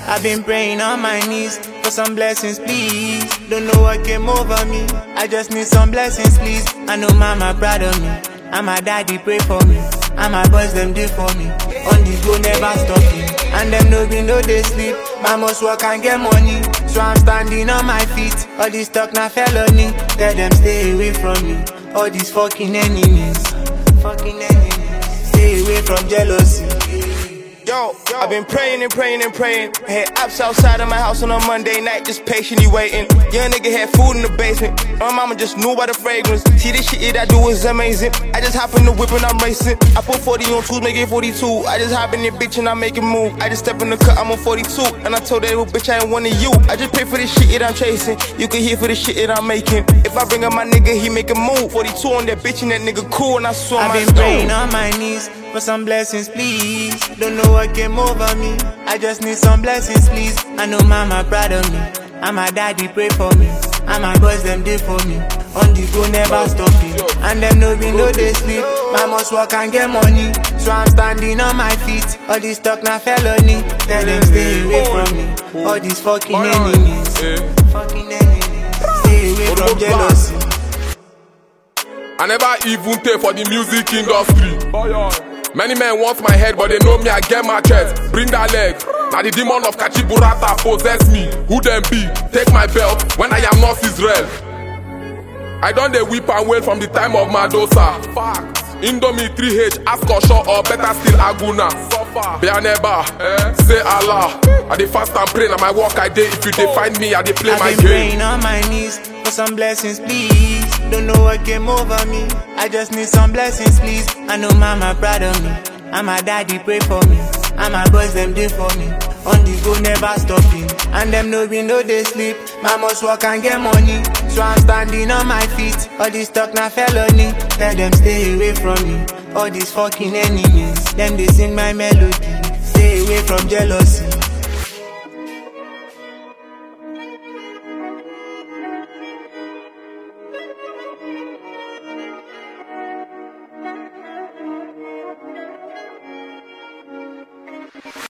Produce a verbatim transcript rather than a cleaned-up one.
I've been praying on my knees for some blessings, please. Don't know what came over me. I just need some blessings, please. I know mama proud of me, and my daddy pray for me, and my boys them do for me. On the go never stopping, and them no be no they sleep. I must work and get money, so I'm standing on my feet. All this talk na felony, tell them stay away from me. All these fucking enemies, fucking enemies, stay away from jealousy. Yo, I've been praying and praying and praying. I had apps outside of my house on a Monday night, just patiently waiting. Young nigga had food in the basement. My mama just knew by the fragrance. See, this shit that I do is amazing. I just hop in the whip and I'm racing. I put forty on twos, make it forty-two. I just hop in the bitch and I make it move. I just step in the cut, I'm on forty-two. And I told that little bitch I ain't one of you. I just pay for the shit that I'm chasing. You can hear for the shit that I'm making. If I bring up my nigga, he make a move. forty-two on that bitch and that nigga cool. And I saw I've my been praying on my knees for some blessings, please. Don't know what came over me. I just need some blessings, please. I know mama proud of me, and my daddy pray for me, and my boys them do for me. On the go never stopping, and them no be no they sleep. I must work and get money, so I'm standing on my feet. All this talk na felony, tell them stay away from me. All these fucking enemies, fucking enemies, stay away from jealousy. I never even pay for the music industry. Many men want my head, but they know me, I get my chest. Bring that leg. Now the demon of Kachiburata possess me. Who them be? Take my belt when I am not Israel. I done the whip and wail from the time of Madosa. Facts. Indomie three H, ask or short or better still Aguna. Bianeba, eh? Say Allah. I dey fast and pray, now my work I dey. If you dey find me, I dey play I've my been game. praying on my knees for some blessings, please. Don't know what came over me. I just need some blessings, please. I know mama proud of me, and my daddy pray for me, and my boys them do for me. On the go never stopping, and them no be no they sleep. I must work and get money, so I'm standing on my feet. All this talk na felony, tell them stay away from me. All these fucking enemies, them they sing my melody. Stay away from jealousy.